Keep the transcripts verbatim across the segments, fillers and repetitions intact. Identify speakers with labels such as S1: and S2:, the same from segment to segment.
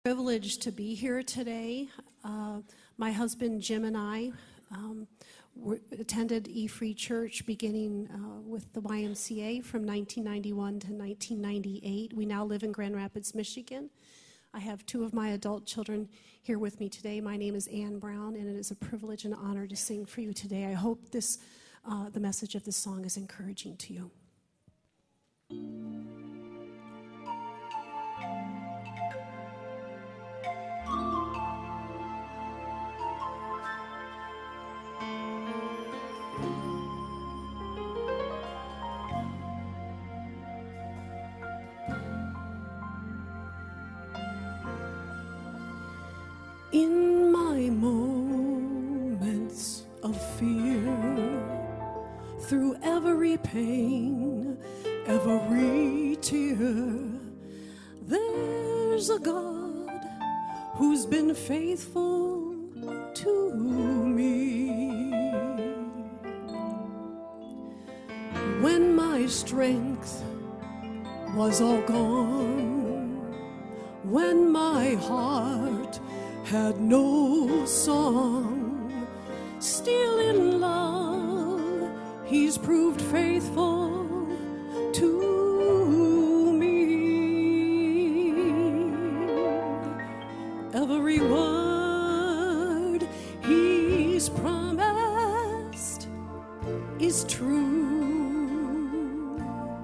S1: Privileged to be here today. Uh, my husband Jim and I um, were, attended E-Free Church beginning uh, with the Y M C A from nineteen ninety-one to nineteen ninety-eight. We now live in Grand Rapids, Michigan. I have two of my adult children here with me today. My name is Ann Brown, and it is a privilege and honor to sing for you today. I hope this, uh, the message of this song is encouraging to you. In my moments of fear, through every pain, every tear, there's a God who's been faithful to me. When my strength was all gone, when my heart had no song, still in love he's proved faithful to me. Every word he's promised is true.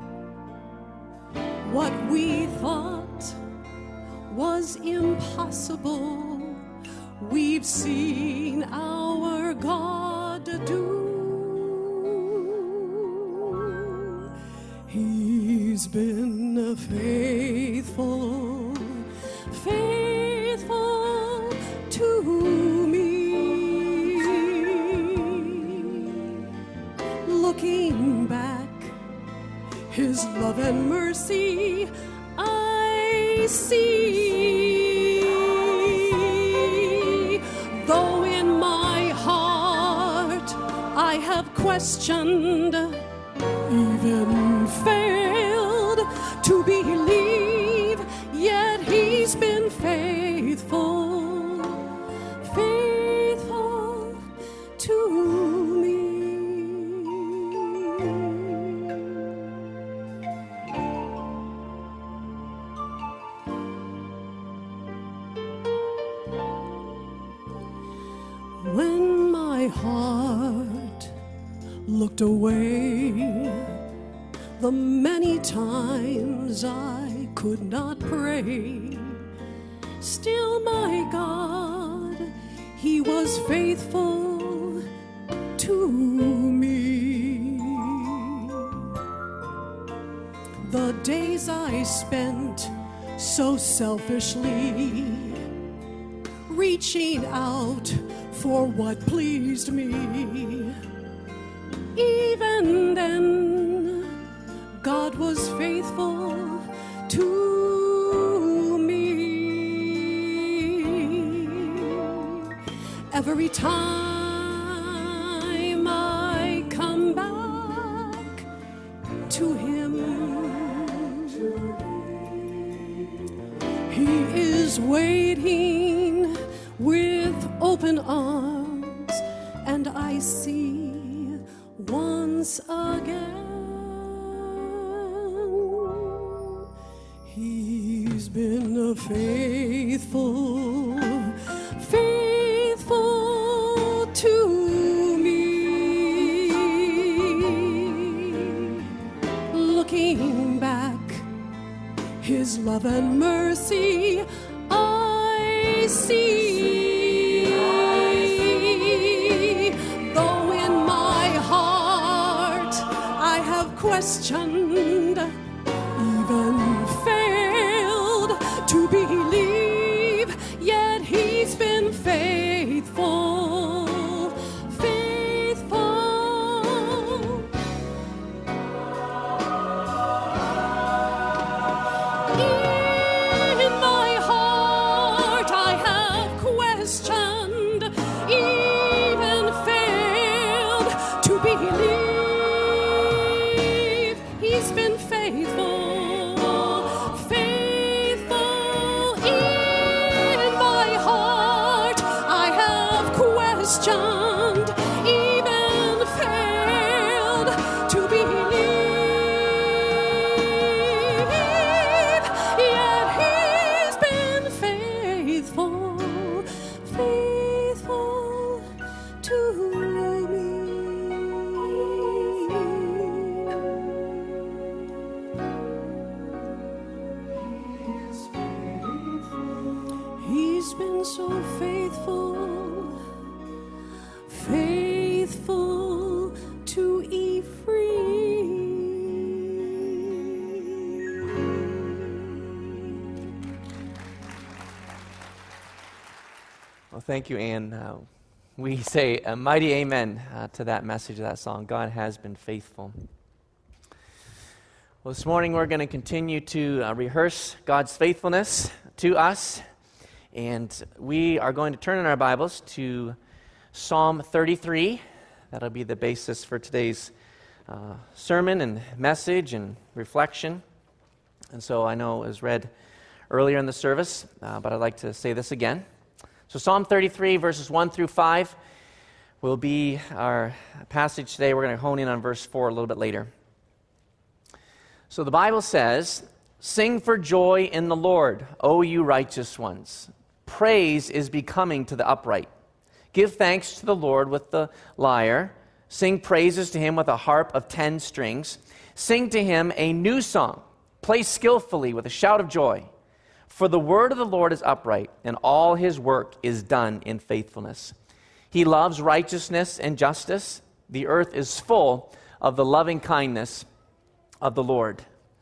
S1: What we thought was impossible, we've seen our God do. He's been faithful, faithful to me. Looking back, his love and mercy I see. Though in my heart I have questioned, even failed to believe, yet he's been faithful, faithful to me. When my heart looked away, the many times I could not pray, still my God, he was faithful to me. The days I spent so selfishly, reaching out for what pleased me, even then God was faithful to me. Every time I come back to him, he is waiting with open arms, and I see once again he's been faithful, faithful to me. Looking back, his love and mercy I see. Though in my heart I have questioned, even failed to believe, yet he's been faithful, faithful. In my heart I have questioned, even failed to believe, been so faithful, faithful to Ephraim.
S2: Well, thank you, Ann. Uh, we say a mighty amen uh, to that message of that song. God has been faithful. Well, this morning we're going to continue to uh, rehearse God's faithfulness to us. And we are going to turn in our Bibles to Psalm thirty-three. That'll be the basis for today's uh, sermon and message and reflection. And so I know it was read earlier in the service, uh, but I'd like to say this again. So Psalm thirty-three, verses one through five will be our passage today. We're going to hone in on verse four a little bit later. So the Bible says, "Sing for joy in the Lord, O you righteous ones. Praise is becoming to the upright. Give thanks to the Lord with the lyre. Sing praises to him with a harp of ten strings. Sing to him a new song. Play skillfully with a shout of joy. For the word of the Lord is upright, and all his work is done in faithfulness. He loves righteousness and justice. The earth is full of the loving kindness of the Lord."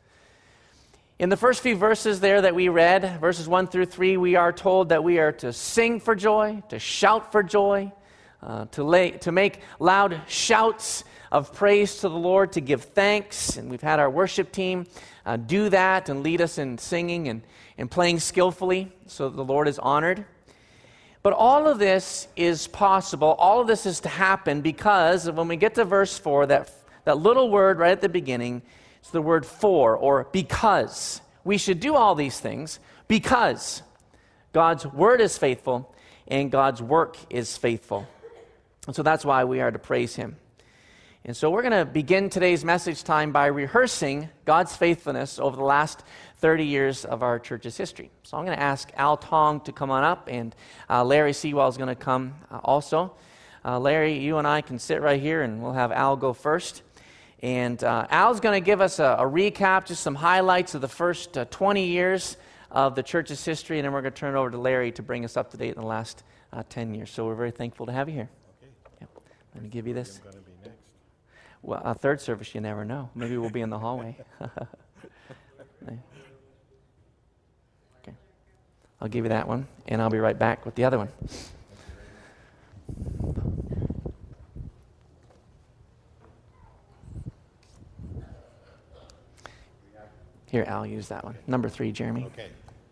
S2: In the first few verses there that we read, verses one through three, we are told that we are to sing for joy, to shout for joy, uh, to, lay, to make loud shouts of praise to the Lord, to give thanks. And we've had our worship team uh, do that and lead us in singing and, and playing skillfully so that the Lord is honored. But all of this is possible. All of this is to happen because when we get to verse four, that, that little word right at the beginning, it's the word for, or because. We should do all these things because God's word is faithful and God's work is faithful. And so that's why we are to praise him. And so we're going to begin today's message time by rehearsing God's faithfulness over the last thirty years of our church's history. So I'm going to ask Al Tong to come on up, and uh, Larry Sewell is going to come uh, also. Uh, Larry, you and I can sit right here, and we'll have Al go first. And uh, Al's going to give us a, a recap, just some highlights of the first uh, twenty years of the church's history, and then we're going to turn it over to Larry to bring us up to date in the last uh, ten years. So we're very thankful to have you here.
S3: Okay.
S2: Yep. Let me give you this.
S3: I'm going to be next.
S2: Well, a third service, you never know. Maybe we'll be in the hallway. Okay. I'll give you that one, and I'll be right back with the other one. Here, Al, use that one. Number three, Jeremy.
S3: Okay.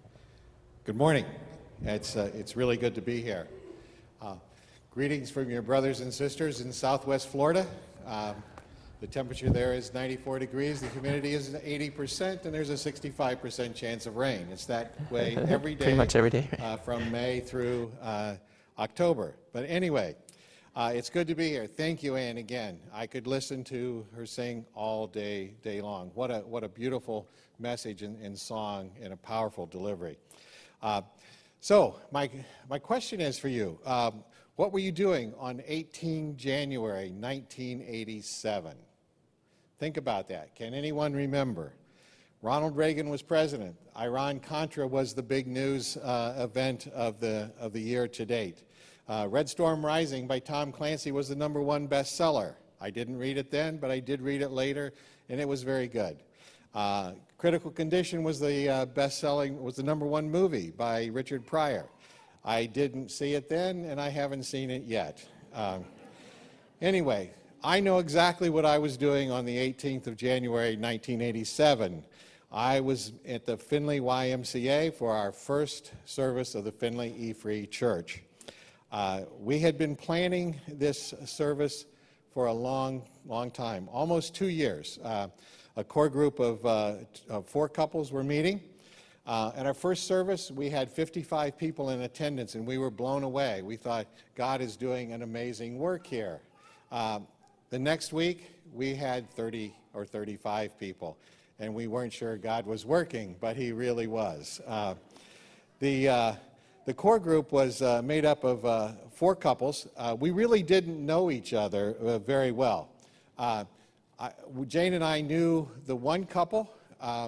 S3: Good morning. It's uh, it's really good to be here. Uh, greetings from your brothers and sisters in Southwest Florida. Um, the temperature there is ninety-four degrees. The humidity is eighty percent, and there's a sixty-five percent chance of rain. It's that way every day.
S2: Pretty much every day.
S3: uh, from May through uh, October. But anyway, uh, it's good to be here. Thank you, Ann, again. I could listen to her sing all day, day long. What a what a beautiful message and, and song and a powerful delivery. Uh, so my my question is for you. Um, what were you doing on the eighteenth of January, nineteen eighty-seven? Think about that. Can anyone remember? Ronald Reagan was president. Iran-Contra was the big news uh, event of the of the year to date. Uh, Red Storm Rising by Tom Clancy was the number one bestseller. I didn't read it then, but I did read it later, and it was very good. Uh, Critical Condition was the uh, best-selling, was the number one movie by Richard Pryor. I didn't see it then, and I haven't seen it yet. Um, anyway, I know exactly what I was doing on the eighteenth of January, nineteen eighty-seven. I was at the Findlay Y M C A for our first service of the Findlay E-Free Church. Uh, we had been planning this service for a long, long time, almost two years. Uh, a core group of, uh, of four couples were meeting. Uh, at our first service, we had fifty-five people in attendance, and we were blown away. We thought, God is doing an amazing work here. Um, the next week, we had thirty or thirty-five people, and we weren't sure God was working, but he really was. Uh, the, uh, the core group was uh, made up of uh, four couples. Uh, we really didn't know each other uh, very well. Uh, I, Jane and I knew the one couple. Um,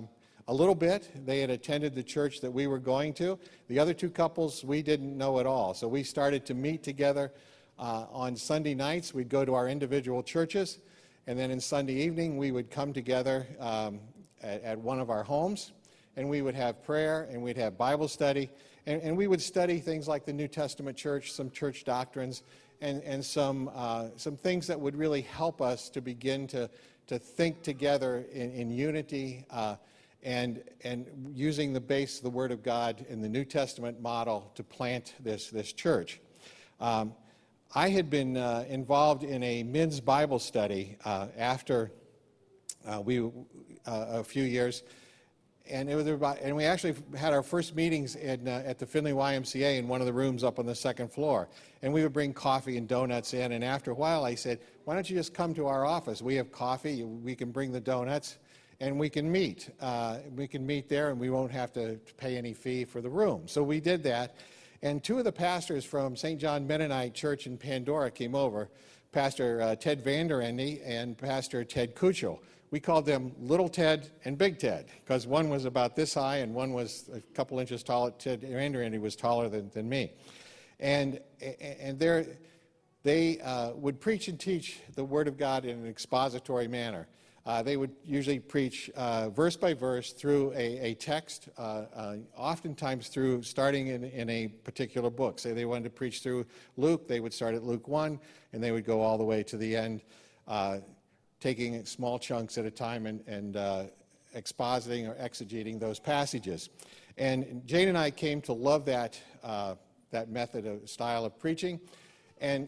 S3: a little bit. They had attended the church that we were going to. The other two couples we didn't know at all. So we started to meet together uh, on Sunday nights. We'd go to our individual churches, and then in Sunday evening we would come together um, at, at one of our homes, and we would have prayer, and we'd have Bible study, and, and we would study things like the New Testament church, some church doctrines, and, and some, uh, some things that would really help us to begin to, to think together in, in unity uh, and, and using the base of the Word of God in the New Testament model to plant this, this church. Um, I had been uh, involved in a men's Bible study uh, after uh, we uh, a few years. And it was about, and we actually had our first meetings in, uh, at the Findlay Y M C A in one of the rooms up on the second floor. And we would bring coffee and donuts in. And after a while, I said, "Why don't you just come to our office? We have coffee. We can bring the donuts, and we can meet. Uh, we can meet there, and we won't have to pay any fee for the room." So we did that. And two of the pastors from Saint John Mennonite Church in Pandora came over, Pastor uh, Ted Vander Ende and Pastor Ted Kuchel. We called them Little Ted and Big Ted, because one was about this high and one was a couple inches taller. Ted Vander Ende was taller than, than me. And, and they uh, would preach and teach the Word of God in an expository manner. Uh, they would usually preach uh, verse by verse through a, a text, uh, uh, oftentimes through starting in, in a particular book. Say they wanted to preach through Luke, they would start at Luke one, and they would go all the way to the end, uh, taking small chunks at a time and, and uh, expositing or exegeting those passages. And Jane and I came to love that, uh, that method of style of preaching. And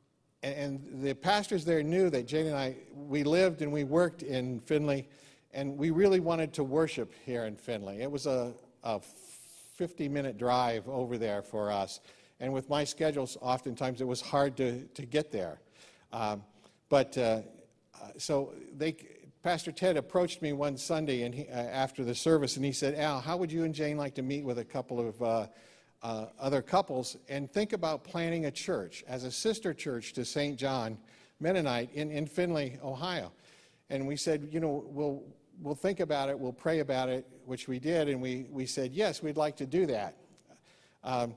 S3: And the pastors there knew that Jane and I, we lived and we worked in Findlay, and we really wanted to worship here in Findlay. It was a, a fifty-minute drive over there for us. And with my schedules, oftentimes it was hard to, to get there. Um, but uh, so they, Pastor Ted approached me one Sunday and he, uh, after the service, and he said, "Al, how would you and Jane like to meet with a couple of uh, Uh, other couples and think about planting a church as a sister church to Saint John Mennonite in, in Findlay, Ohio?" And we said, you know, we'll we'll think about it, we'll pray about it, which we did, and we, we said, yes, we'd like to do that. Um,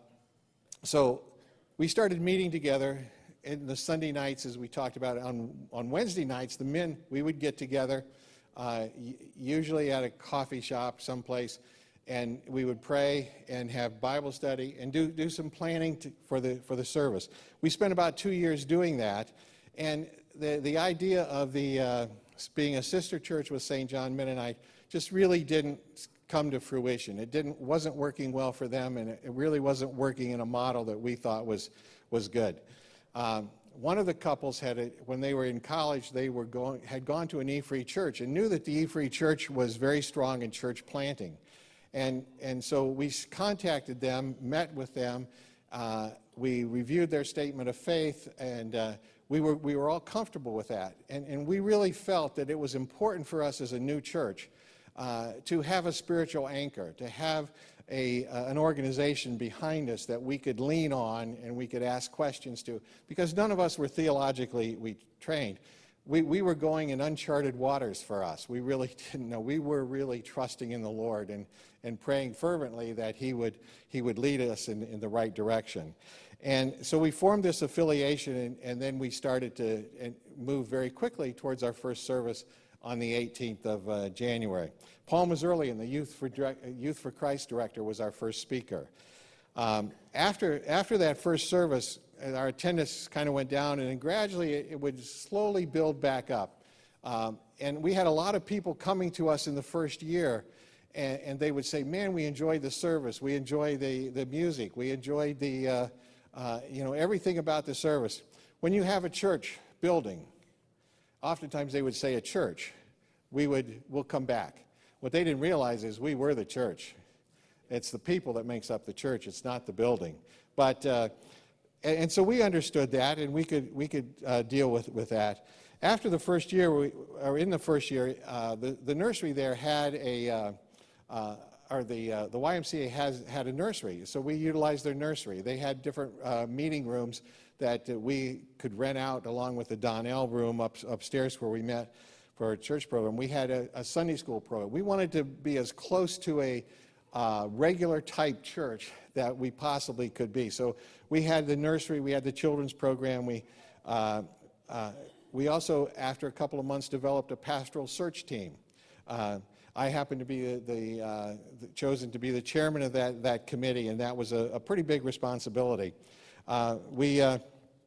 S3: so we started meeting together in the Sunday nights, as we talked about. On, on Wednesday nights, the men, we would get together, uh, usually at a coffee shop someplace, and we would pray and have Bible study and do, do some planning to, for the for the service. We spent about two years doing that, and the, the idea of the uh, being a sister church with Saint John Mennonite just really didn't come to fruition. It didn't wasn't working well for them, and it, it really wasn't working in a model that we thought was, was good. Um, one of the couples had, a, when they were in college, they were going had gone to an E-Free church and knew that the E-Free church was very strong in church planting. And, and so we contacted them, met with them, uh, we reviewed their statement of faith, and uh, we, were, we were all comfortable with that. And, and we really felt that it was important for us as a new church uh, to have a spiritual anchor, to have a, uh, an organization behind us that we could lean on and we could ask questions to, because none of us were theologically we trained. We, we were going in uncharted waters for us. We really didn't know. We were really trusting in the Lord and, and praying fervently that he would, he would lead us in, in the right direction. And so we formed this affiliation, and, and then we started to move very quickly towards our first service on the eighteenth of uh, January. Paul Mazzurli, the Youth for, Youth for Christ director, was our first speaker. Um, after, after that first service, our attendance kind of went down, and then gradually it, it would slowly build back up. Um, and we had a lot of people coming to us in the first year, and, and they would say, "Man, we enjoyed the service. We enjoyed the, the music. We enjoyed the, uh, uh, you know, everything about the service." When you have a church building, oftentimes they would say a church. We would, we'll come back. What they didn't realize is we were the church. It's the people that makes up the church. It's not the building. But uh, and so we understood that, and we could we could uh, deal with with that. After the first year, we, or in the first year, uh, the the nursery there had a, uh, uh, or the uh, the Y M C A has had a nursery, so we utilized their nursery. They had different uh, meeting rooms that uh, we could rent out, along with the Donnell room up, upstairs where we met. for our church program, we had a, a Sunday school program. We wanted to be as close to a uh, regular type church that we possibly could be. So we had the nursery, we had the children's program. We uh, uh, we also, after a couple of months, developed a pastoral search team. Uh, I happened to be the, the, uh, the chosen to be the chairman of that that committee, and that was a, a pretty big responsibility. Uh, we uh,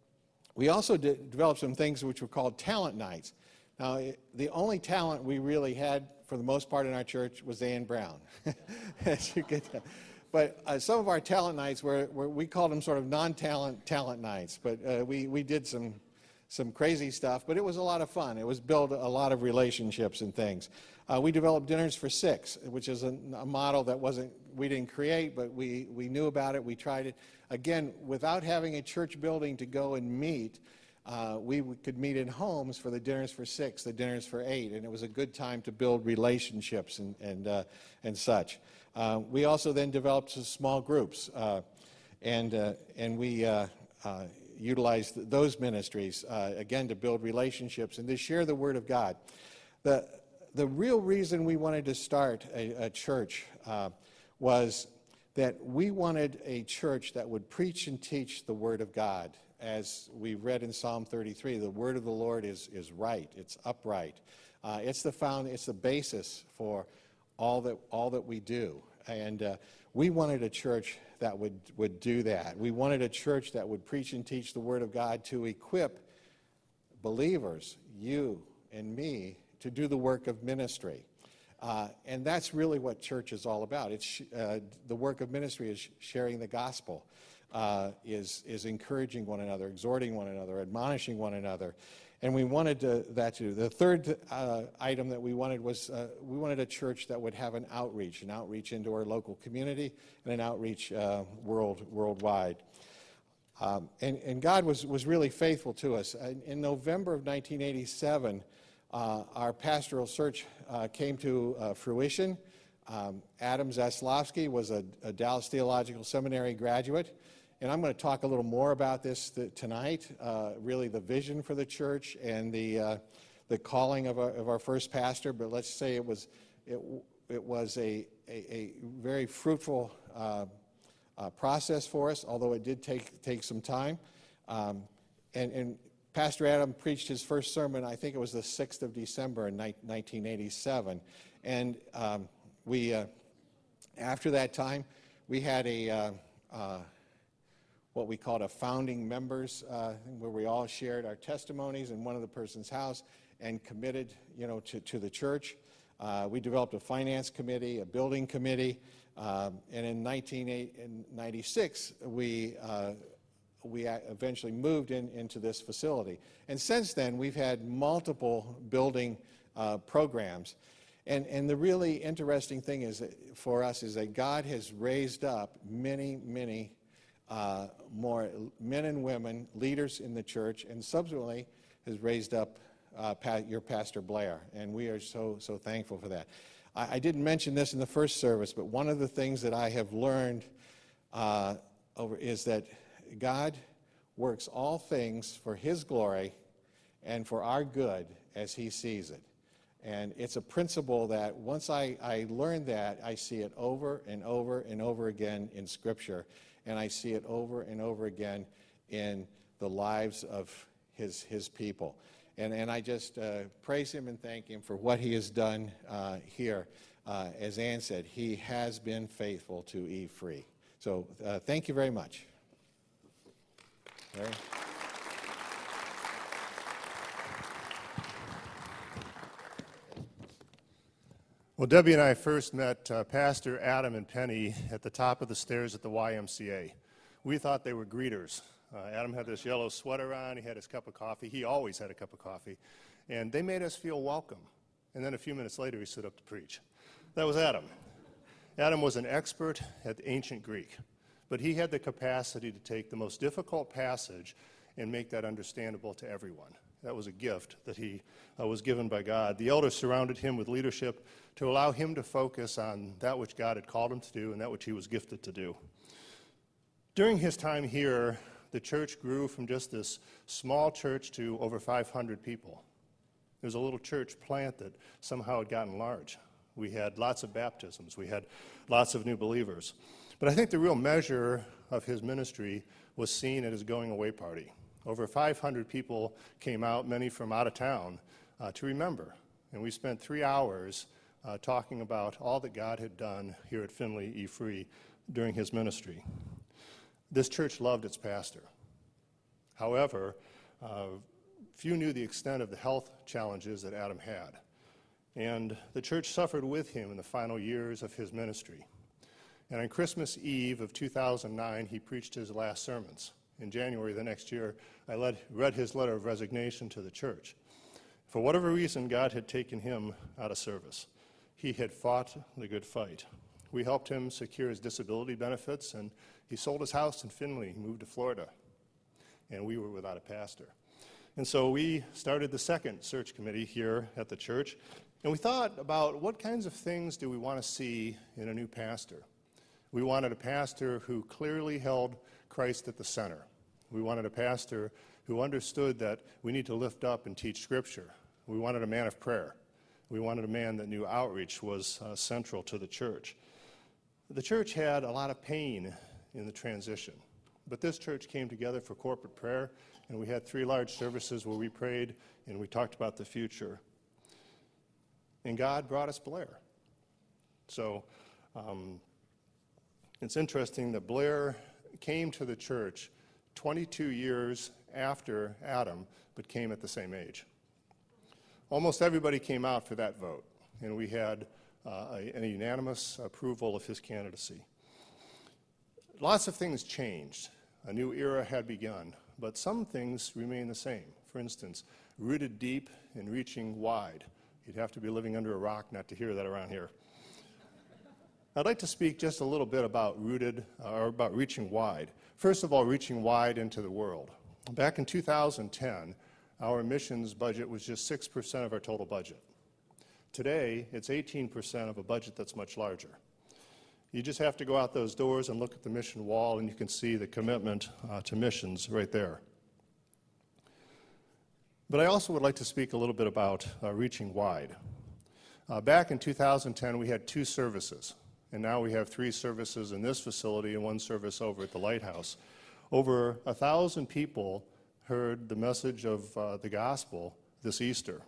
S3: we also did, developed some things which were called talent nights. Now, it, the only talent we really had, for the most part in our church, was Ann Brown. As you get that. But uh, some of our talent nights were, were we called them sort of non-talent talent nights. But uh, we we did some some crazy stuff, but it was a lot of fun. It was build a lot of relationships and things. Uh, we developed Dinners for Six, which is a, a model that wasn't we didn't create, but we we knew about it. We tried it again without having a church building to go and meet. Uh, we could meet in homes for the Dinners for Six, the Dinners for Eight, and it was a good time to build relationships and and uh, and such. Uh, we also then developed some small groups, uh, and uh, and we uh, uh, utilized those ministries uh, again to build relationships and to share the Word of God. The the real reason we wanted to start a, a church uh, was that we wanted a church that would preach and teach the Word of God. As we read in Psalm thirty-three, the word of the Lord is, is right, it's upright. Uh, it's the found, it's the basis for all that all that we do. And uh, we wanted a church that would, would do that. We wanted a church that would preach and teach the Word of God to equip believers, you and me, to do the work of ministry. Uh, and that's really what church is all about. It's uh, the work of ministry is sharing the gospel. Uh, is is encouraging one another, exhorting one another, admonishing one another, and we wanted to, that to. The third uh, item that we wanted was uh, we wanted a church that would have an outreach, an outreach into our local community, and an outreach uh, world worldwide. Um, and, and God was was really faithful to us. In, in November of nineteen eighty-seven, uh, our pastoral search uh, came to uh, fruition. Um, Adam Zaslofsky was a, a Dallas Theological Seminary graduate. And I'm going to talk a little more about this th- tonight, uh, really the vision for the church and the uh, the calling of our, of our first pastor. But let's say it was it, it was a, a, a very fruitful uh, uh, process for us, although it did take take some time. Um, and, and Pastor Adam preached his first sermon, I think it was the sixth of December in ni- nineteen eighty-seven. And um, we, uh, after that time, we had a uh, uh, what we called a founding members, uh, where we all shared our testimonies in one of the person's house and committed, you know, to, to the church. Uh, we developed a finance committee, a building committee, um, and in nineteen ninety-six, we uh, we eventually moved in, into this facility. And since then, we've had multiple building uh, programs. And, and the really interesting thing is that for us is that God has raised up many, many Uh, more men and women, leaders in the church, and subsequently has raised up uh, pa- your Pastor Blair, and we are so so thankful for that. I, I didn't mention this in the first service, but one of the things that I have learned uh, over is that God works all things for His glory and for our good as He sees it. And it's a principle that once I, I learned that, I see it over and over and over again in Scripture. And I see it over and over again in the lives of his his people. And, and I just uh, praise him and thank him for what he has done uh, here. Uh, as Ann said, he has been faithful to E-Free. So uh, thank you very much. Larry?
S4: Well, Debbie and I first met uh, Pastor Adam and Penny at the top of the stairs at the Y M C A. We thought they were greeters. Uh, Adam had this yellow sweater on. He had his cup of coffee. He always had a cup of coffee. And they made us feel welcome. And then a few minutes later, he stood up to preach. That was Adam. Adam was an expert at ancient Greek, but he had the capacity to take the most difficult passage and make that understandable to everyone. That was a gift that he uh, was given by God. The elders surrounded him with leadership to allow him to focus on that which God had called him to do and that which he was gifted to do. During his time here, the church grew from just this small church to over five hundred people. It was a little church plant that somehow had gotten large. We had lots of baptisms. We had lots of new believers. But I think the real measure of his ministry was seen at his going-away party. Over five hundred people came out, many from out of town, uh, to remember. And we spent three hours uh, talking about all that God had done here at Findlay E. Free during his ministry. This church loved its pastor. However, uh, few knew the extent of the health challenges that Adam had. And the church suffered with him in the final years of his ministry. And on Christmas Eve of two thousand nine, he preached his last sermons. In January the next year, I led, read his letter of resignation to the church. For whatever reason, God had taken him out of service. He had fought the good fight. We helped him secure his disability benefits, and he sold his house in Findlay. He moved to Florida, and we were without a pastor. And so we started the second search committee here at the church, and we thought about what kinds of things do we want to see in a new pastor. We wanted a pastor who clearly held Christ at the center. We wanted a pastor who understood that we need to lift up and teach Scripture. We wanted a man of prayer. We wanted a man that knew outreach was uh, central to the church. The church had a lot of pain in the transition, but this church came together for corporate prayer, and we had three large services where we prayed and we talked about the future. And God brought us Blair. So um, it's interesting that Blair came to the church twenty-two years after Adam, but came at the same age. Almost everybody came out for that vote, and we had uh, a, a unanimous approval of his candidacy. Lots of things changed. A new era had begun, but some things remain the same. For instance, rooted deep and reaching wide. You'd have to be living under a rock not to hear that around here. I'd like to speak just a little bit about rooted, uh, or about reaching wide. First of all, reaching wide into the world. Back in two thousand ten, our missions budget was just six percent of our total budget. Today, it's eighteen percent of a budget that's much larger. You just have to go out those doors and look at the mission wall, and you can see the commitment uh, to missions right there. But I also would like to speak a little bit about uh, reaching wide. Uh, back in two thousand ten, we had two services, and now we have three services in this facility and one service over at the Lighthouse. Over a thousand people heard the message of uh, the gospel this Easter.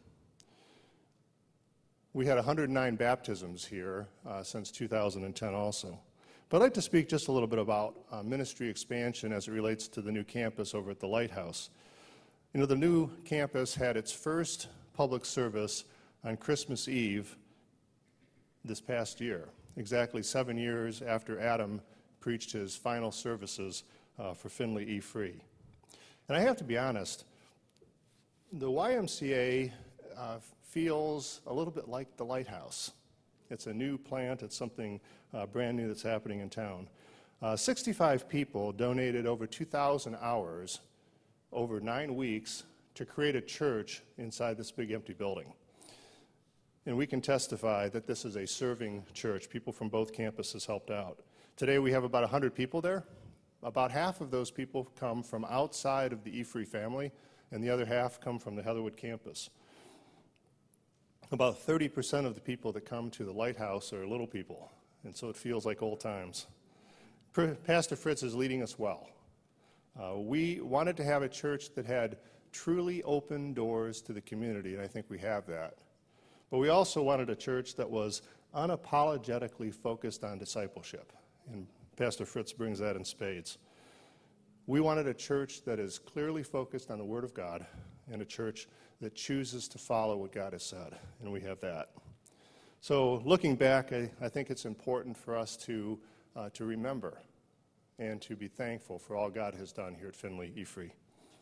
S4: We had one hundred nine baptisms here uh, since two thousand ten also. But I'd like to speak just a little bit about uh, ministry expansion as it relates to the new campus over at the Lighthouse. You know, the new campus had its first public service on Christmas Eve this past year, exactly seven years after Adam preached his final services uh, for Findlay E. Free. And I have to be honest, the Y M C A uh, feels a little bit like the Lighthouse. It's a new plant. It's something uh, brand new that's happening in town. Uh, sixty-five people donated over two thousand hours over nine weeks to create a church inside this big empty building. And we can testify that this is a serving church. People from both campuses helped out. Today we have about one hundred people there. About half of those people come from outside of the E. Free family, and the other half come from the Heatherwood campus. About thirty percent of the people that come to the Lighthouse are little people, and so it feels like old times. Pastor Fritz is leading us well. Uh, we wanted to have a church that had truly open doors to the community, and I think we have that. But we also wanted a church that was unapologetically focused on discipleship, and Pastor Fritz brings that in spades. We wanted a church that is clearly focused on the Word of God and a church that chooses to follow what God has said, and we have that. So looking back, I, I think it's important for us to, uh, to remember and to be thankful for all God has done here at Findlay E. Free.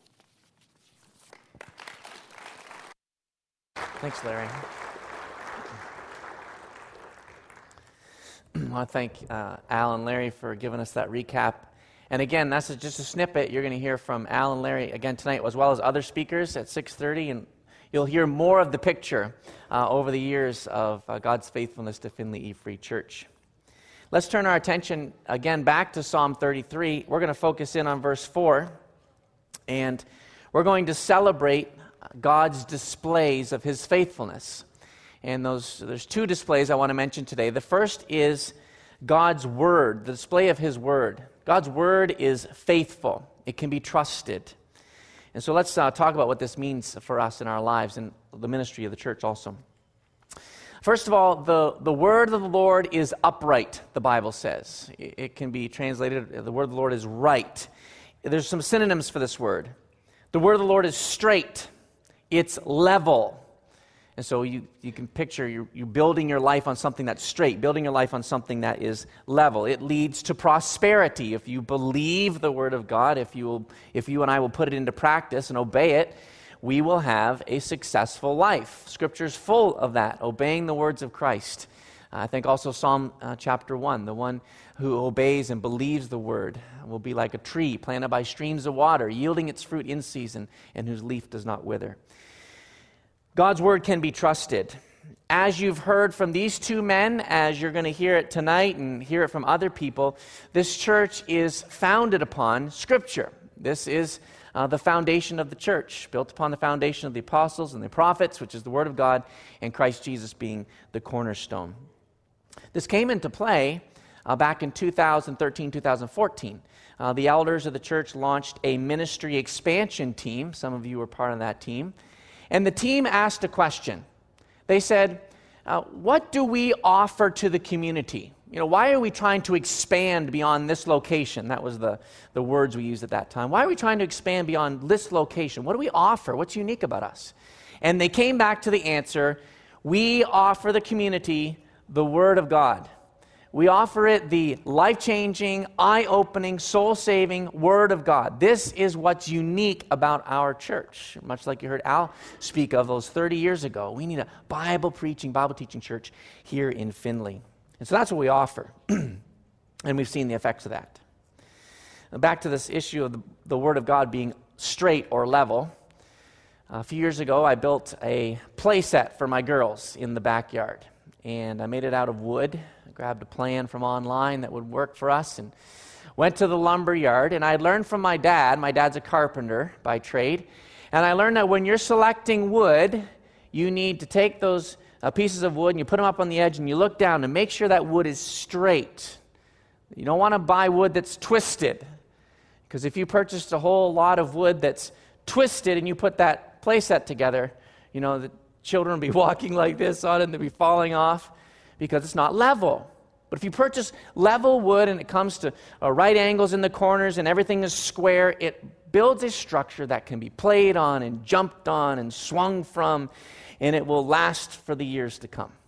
S2: Thanks, Larry. I want to thank uh, Al and Larry for giving us that recap. And again, that's just a snippet. You're going to hear from Al and Larry again tonight, as well as other speakers at six thirty, and you'll hear more of the picture uh, over the years of uh, God's faithfulness to Findlay E. Free Church. Let's turn our attention again back to Psalm thirty-three. We're going to focus in on verse four, and we're going to celebrate God's displays of his faithfulness. And those there's two displays I want to mention today. The first is God's word, the display of his word. God's word is faithful. It can be trusted. And so let's uh, talk about what this means for us in our lives and the ministry of the church also. First of all, the, the word of the Lord is upright, the Bible says. It, it can be translated, the word of the Lord is right. There's some synonyms for this word. The word of the Lord is straight. It's level. And so you, you can picture you you building your life on something that's straight, building your life on something that is level. It leads to prosperity. If you believe the word of God, if you will, if you and I will put it into practice and obey it, we will have a successful life. Scripture's full of that, obeying the words of Christ. I think also Psalm uh, chapter one, the one who obeys and believes the word will be like a tree planted by streams of water, yielding its fruit in season, and whose leaf does not wither. God's word can be trusted. As you've heard from these two men, as you're going to hear it tonight and hear it from other people, this church is founded upon Scripture. This is uh, the foundation of the church, built upon the foundation of the apostles and the prophets, which is the Word of God, and Christ Jesus being the cornerstone. This came into play uh, back in two thousand thirteen, two thousand fourteen. Uh, the elders of the church launched a ministry expansion team. Some of you were part of that team. And the team asked a question. They said, uh, what do we offer to the community? You know, why are we trying to expand beyond this location? That was the, the words we used at that time. Why are we trying to expand beyond this location? What do we offer? What's unique about us? And they came back to the answer, we offer the community the Word of God. We offer it the life-changing, eye-opening, soul-saving Word of God. This is what's unique about our church. Much like you heard Al speak of those thirty years ago. We need a Bible-preaching, Bible-teaching church here in Findlay. And so that's what we offer. And we've seen the effects of that. Now back to this issue of the, the Word of God being straight or level. A few years ago, I built a play set for my girls in the backyard. And I made it out of wood. I grabbed a plan from online that would work for us and went to the lumber yard. And I learned from my dad, my dad's a carpenter by trade, and I learned that when you're selecting wood, you need to take those uh, pieces of wood and you put them up on the edge and you look down and make sure that wood is straight. You don't want to buy wood that's twisted, because if you purchased a whole lot of wood that's twisted and you put that play set together, you know, the children will be walking like this on it and they'll be falling off because it's not level. But if you purchase level wood and it comes to uh, right angles in the corners and everything is square, it builds a structure that can be played on and jumped on and swung from, and it will last for the years to come.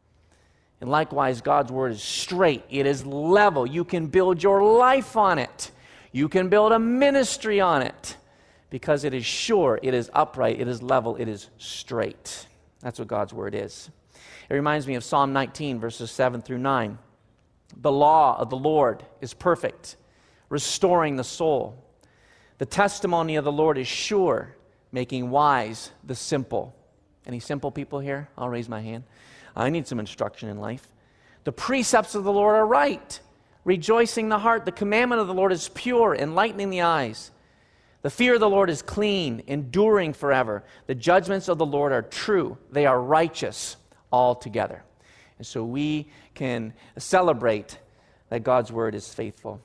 S2: And likewise, God's word is straight. It is level. You can build your life on it. You can build a ministry on it because it is sure, it is upright, it is level, it is straight. That's what God's word is. It reminds me of Psalm nineteen, verses seven through nine. The law of the Lord is perfect, restoring the soul. The testimony of the Lord is sure, making wise the simple. Any simple people here? I'll raise my hand. I need some instruction in life. The precepts of the Lord are right, rejoicing the heart. The commandment of the Lord is pure, enlightening the eyes. The fear of the Lord is clean, enduring forever. The judgments of the Lord are true. They are righteous altogether. And so we can celebrate that God's word is faithful.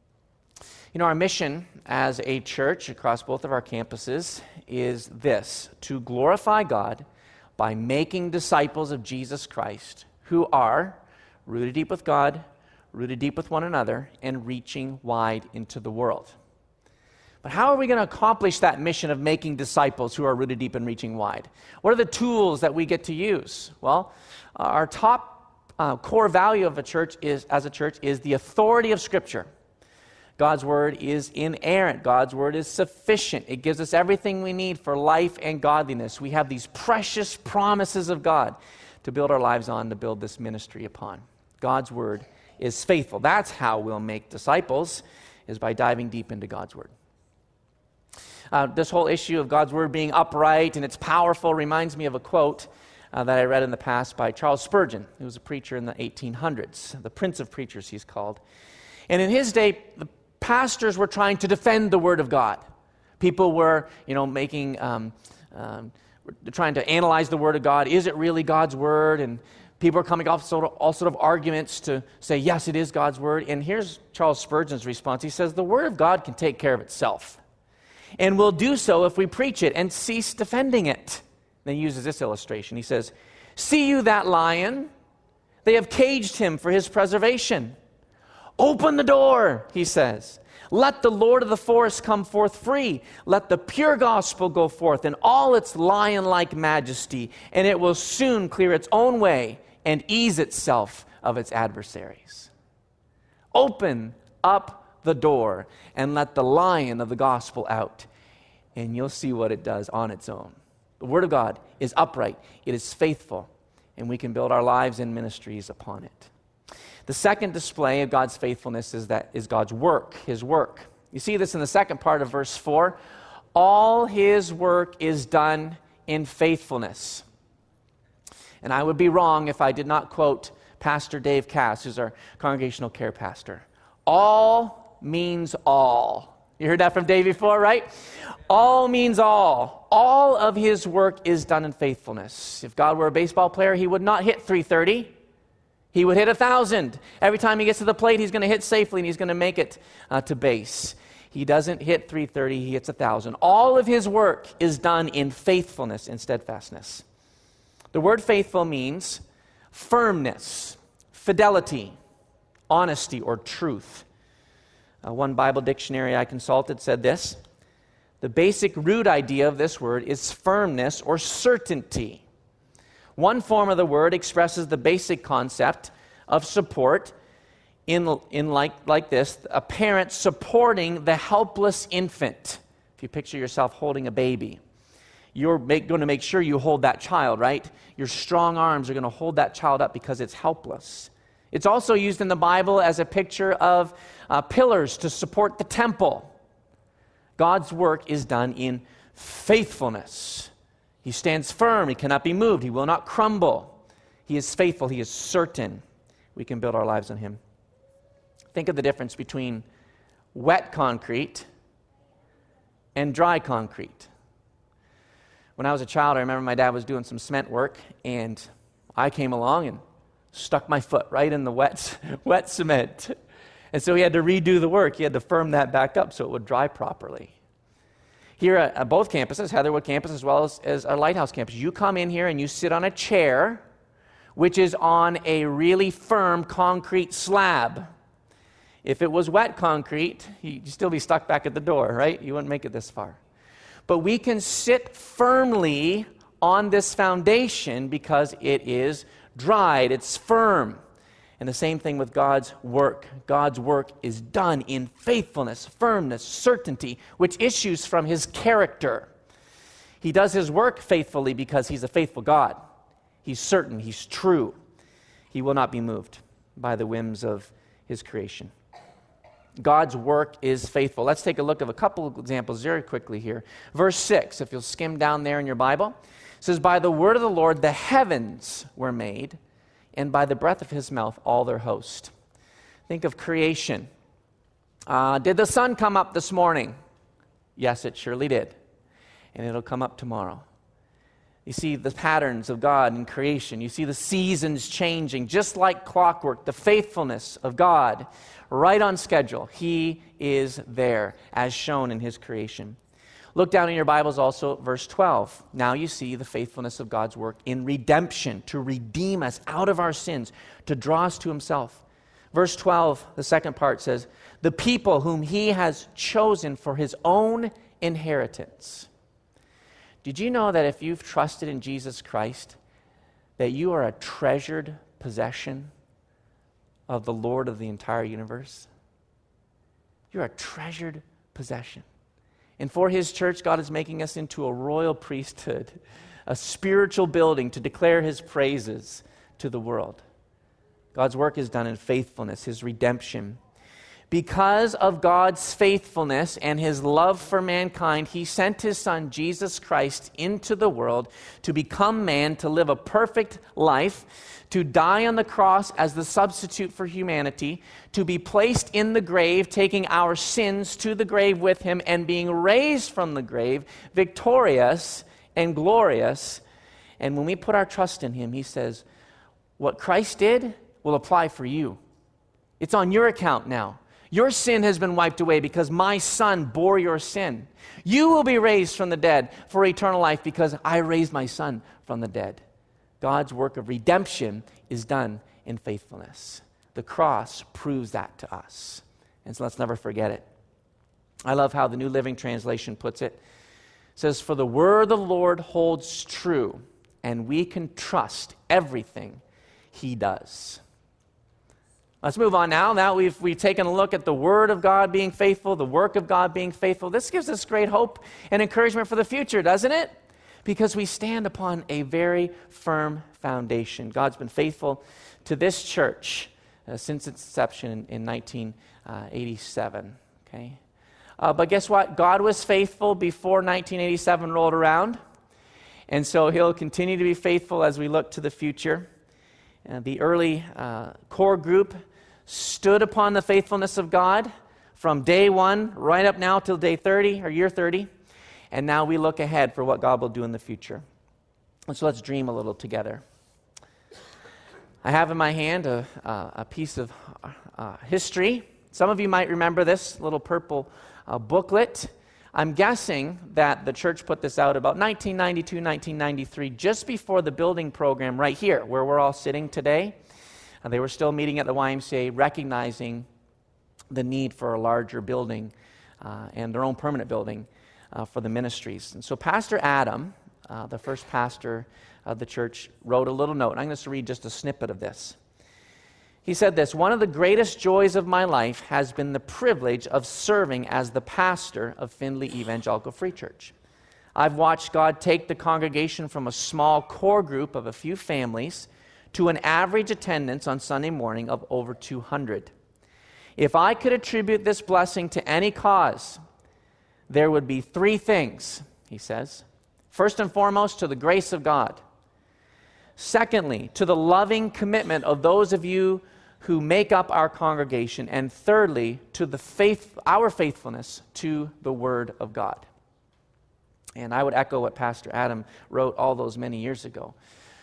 S2: You know, our mission as a church across both of our campuses is this: to glorify God by making disciples of Jesus Christ who are rooted deep with God, rooted deep with one another, and reaching wide into the world. But how are we going to accomplish that mission of making disciples who are rooted deep and reaching wide? What are the tools that we get to use? Well, uh, our top uh, core value of a church is, as a church, is the authority of Scripture. God's word is inerrant. God's word is sufficient. It gives us everything we need for life and godliness. We have these precious promises of God to build our lives on, to build this ministry upon. God's word is faithful. That's how we'll make disciples, is by diving deep into God's word. Uh, this whole issue of God's word being upright and it's powerful reminds me of a quote uh, that I read in the past by Charles Spurgeon, who was a preacher in the eighteen hundreds, the Prince of Preachers he's called. And in his day, the pastors were trying to defend the word of God. People were, you know, making um, Um, we're trying to analyze the Word of God. Is it really God's Word? And people are coming off sort of, all sort of arguments to say, yes, it is God's Word. And here's Charles Spurgeon's response. He says, the Word of God can take care of itself. And will do so if we preach it and cease defending it. Then he uses this illustration. He says, see you that lion? They have caged him for his preservation. Open the door, he says. Let the Lord of the forest come forth free. Let the pure gospel go forth in all its lion-like majesty, and it will soon clear its own way and ease itself of its adversaries. Open up the door and let the lion of the gospel out, and you'll see what it does on its own. The Word of God is upright, it is faithful, and we can build our lives and ministries upon it. The second display of God's faithfulness is that is God's work, His work. You see this in the second part of verse four. All His work is done in faithfulness. And I would be wrong if I did not quote Pastor Dave Cass, who's our congregational care pastor. All means all. You heard that from Dave before, right? All means all. All of His work is done in faithfulness. If God were a baseball player, He would not hit three thirty. He would hit one thousand. Every time he gets to the plate, he's going to hit safely and he's going to make it uh, to base. He doesn't hit three thirty, he hits one thousand. All of His work is done in faithfulness and steadfastness. The word faithful means firmness, fidelity, honesty, or truth. Uh, one Bible dictionary I consulted said this: the basic root idea of this word is firmness or certainty. One form of the word expresses the basic concept of support in, in like, like this, a parent supporting the helpless infant. If you picture yourself holding a baby, you're make, going to make sure you hold that child, right? Your strong arms are going to hold that child up because it's helpless. It's also used in the Bible as a picture of uh, pillars to support the temple. God's work is done in faithfulness. He stands firm. He cannot be moved. He will not crumble. He is faithful. He is certain. We can build our lives on Him. Think of the difference between wet concrete and dry concrete. When I was a child, I remember my dad was doing some cement work, and I came along and stuck my foot right in the wet, wet cement. And so he had to redo the work. He had to firm that back up so it would dry properly. Here at, at both campuses, Heatherwood campus as well as, as our Lighthouse campus, you come in here and you sit on a chair which is on a really firm concrete slab. If it was wet concrete, you'd still be stuck back at the door, right? You wouldn't make it this far. But we can sit firmly on this foundation because it is dried, it's firm. And the same thing with God's work. God's work is done in faithfulness, firmness, certainty, which issues from His character. He does His work faithfully because He's a faithful God. He's certain, He's true. He will not be moved by the whims of His creation. God's work is faithful. Let's take a look at a couple of examples very quickly here. Verse six, if you'll skim down there in your Bible, it says, by the word of the Lord the heavens were made, and by the breath of His mouth all their host. Think of creation. Uh, did the sun come up this morning? Yes, it surely did. And it'll come up tomorrow. You see the patterns of God in creation. You see the seasons changing, just like clockwork, the faithfulness of God, right on schedule. He is there, as shown in His creation. Look down in your Bibles also, verse twelve. Now you see the faithfulness of God's work in redemption, to redeem us out of our sins, to draw us to Himself. Verse twelve, the second part says, the people whom He has chosen for His own inheritance. Did you know that if you've trusted in Jesus Christ, that you are a treasured possession of the Lord of the entire universe? You're a treasured possession. And for His church, God is making us into a royal priesthood, a spiritual building to declare His praises to the world. God's work is done in faithfulness, His redemption. Because of God's faithfulness and His love for mankind, He sent His Son, Jesus Christ, into the world to become man, to live a perfect life, to die on the cross as the substitute for humanity, to be placed in the grave, taking our sins to the grave with Him, and being raised from the grave, victorious and glorious. And when we put our trust in him, he says, what Christ did will apply for you. It's on your account now. Your sin has been wiped away because my son bore your sin. You will be raised from the dead for eternal life because I raised my son from the dead. God's work of redemption is done in faithfulness. The cross proves that to us. And so let's never forget it. I love how the New Living Translation puts it. It says, for the word of the Lord holds true, and we can trust everything he does. Let's move on now. Now we've, we've taken a look at the Word of God being faithful, the work of God being faithful. This gives us great hope and encouragement for the future, doesn't it? Because we stand upon a very firm foundation. God's been faithful to this church uh, since its inception in, in nineteen eighty-seven. Okay, uh, but guess what? God was faithful before nineteen eighty-seven rolled around, and so he'll continue to be faithful as we look to the future. Uh, the early uh, core group stood upon the faithfulness of God from day one right up now till day thirty or year thirty. And now we look ahead for what God will do in the future. And so let's dream a little together. I have in my hand a, uh, a piece of uh, history. Some of you might remember this little purple uh, booklet. I'm guessing that the church put this out about nineteen ninety-two, nineteen ninety-three, just before the building program right here, where we're all sitting today. Uh, they were still meeting at the Y M C A, recognizing the need for a larger building uh, and their own permanent building uh, for the ministries. And so Pastor Adam, uh, the first pastor of the church, wrote a little note. I'm going to read just a snippet of this. He said this, one of the greatest joys of my life has been the privilege of serving as the pastor of Findlay Evangelical Free Church. I've watched God take the congregation from a small core group of a few families to an average attendance on Sunday morning of over two hundred. If I could attribute this blessing to any cause, there would be three things, he says. First and foremost, to the grace of God. Secondly, to the loving commitment of those of you who make up our congregation. And thirdly, to the faith, our faithfulness to the Word of God. And I would echo what Pastor Adam wrote all those many years ago.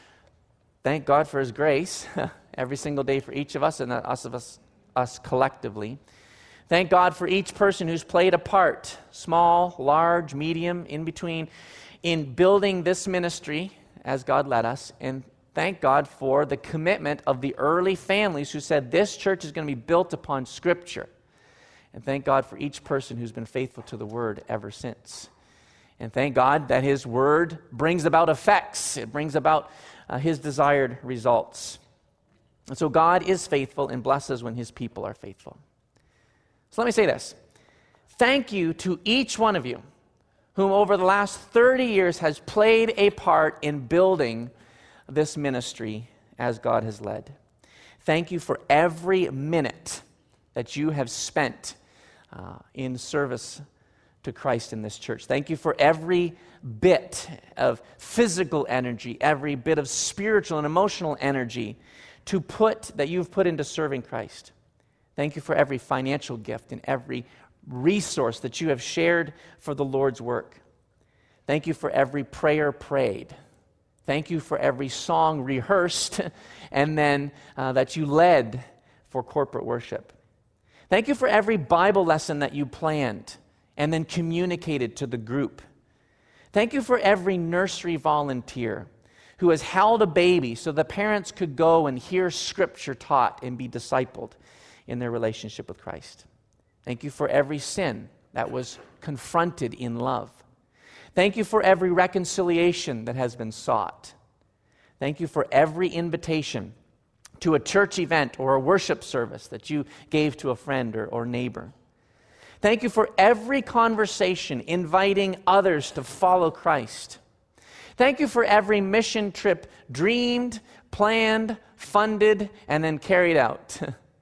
S2: Thank God for his grace every single day for each of us and us of us, us collectively. Thank God for each person who's played a part, small, large, medium, in between, in building this ministry as God led us. And thank God for the commitment of the early families who said this church is going to be built upon Scripture. And thank God for each person who's been faithful to the Word ever since. And thank God that his Word brings about effects. It brings about uh, his desired results. And so God is faithful and blesses when his people are faithful. So let me say this. Thank you to each one of you whom over the last thirty years has played a part in building this ministry as God has led. Thank you for every minute that you have spent uh, in service to Christ in this church. Thank you for every bit of physical energy, every bit of spiritual and emotional energy to put that you've put into serving Christ. Thank you for every financial gift and every resource that you have shared for the Lord's work. Thank you for every prayer prayed. Thank you for every song rehearsed and then uh, that you led for corporate worship. Thank you for every Bible lesson that you planned and then communicated to the group. Thank you for every nursery volunteer who has held a baby so the parents could go and hear Scripture taught and be discipled in their relationship with Christ. Thank you for every sin that was confronted in love. Thank you for every reconciliation that has been sought. Thank you for every invitation to a church event or a worship service that you gave to a friend or, or neighbor. Thank you for every conversation inviting others to follow Christ. Thank you for every mission trip dreamed, planned, funded, and then carried out.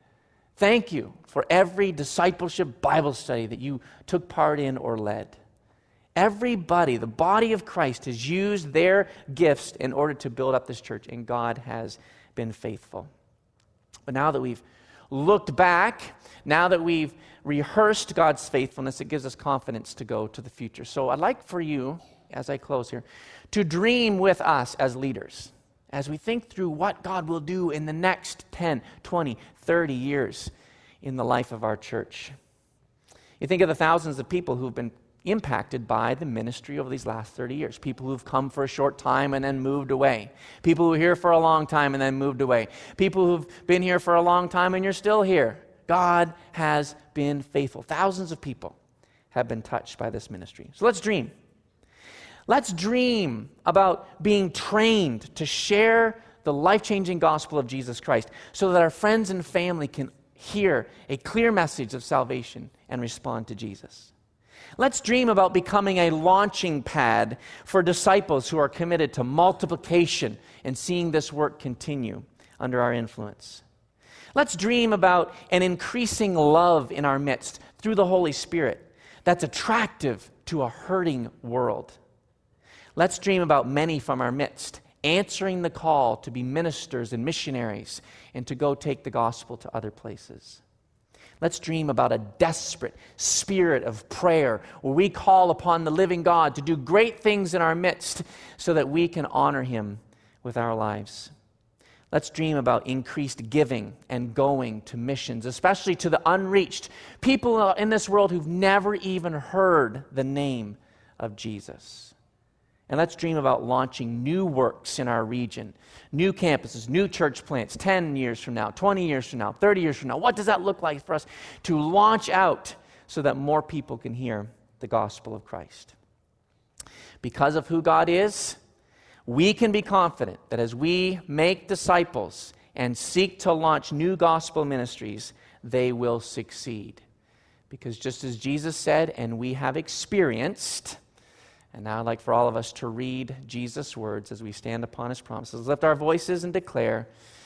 S2: Thank you for every discipleship Bible study that you took part in or led. Everybody, the body of Christ, has used their gifts in order to build up this church, and God has been faithful. But now that we've looked back, now that we've rehearsed God's faithfulness, it gives us confidence to go to the future. So I'd like for you as I close here, to dream with us as leaders, as we think through what God will do in the next ten, twenty, thirty years in the life of our church. You think of the thousands of people who've been impacted by the ministry over these last thirty years. People who've come for a short time and then moved away. People who were here for a long time and then moved away. People who've been here for a long time and you're still here. God has been faithful. Thousands of people have been touched by this ministry. So let's dream. Let's dream about being trained to share the life-changing gospel of Jesus Christ so that our friends and family can hear a clear message of salvation and respond to Jesus. Let's dream about becoming a launching pad for disciples who are committed to multiplication and seeing this work continue under our influence. Let's dream about an increasing love in our midst through the Holy Spirit that's attractive to a hurting world. Let's dream about many from our midst answering the call to be ministers and missionaries and to go take the gospel to other places. Let's dream about a desperate spirit of prayer where we call upon the living God to do great things in our midst so that we can honor Him with our lives. Let's dream about increased giving and going to missions, especially to the unreached, people in this world who've never even heard the name of Jesus. And let's dream about launching new works in our region, new campuses, new church plants, ten years from now, twenty years from now, thirty years from now. What does that look like for us to launch out so that more people can hear the gospel of Christ? Because of who God is, we can be confident that as we make disciples and seek to launch new gospel ministries, they will succeed. Because just as Jesus said, and we have experienced, and now I'd like for all of us to read Jesus' words as we stand upon His promises. Lift our voices and declare,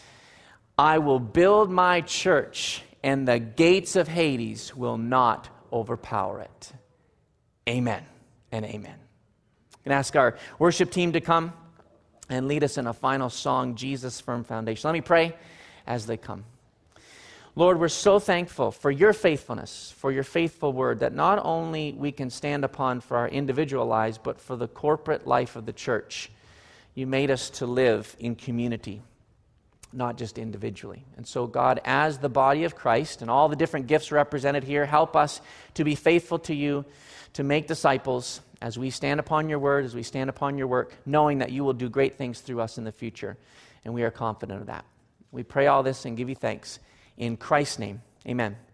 S2: I will build my church, and the gates of Hades will not overpower it. Amen and amen. I'm going to ask our worship team to come and lead us in a final song, Jesus' Firm Foundation. Let me pray as they come. Lord, we're so thankful for your faithfulness, for your faithful word, that not only we can stand upon for our individual lives, but for the corporate life of the church. You made us to live in community, not just individually. And so, God, as the body of Christ and all the different gifts represented here, help us to be faithful to you, to make disciples as we stand upon your word, as we stand upon your work, knowing that you will do great things through us in the future. And we are confident of that. We pray all this and give you thanks. In Christ's name, amen.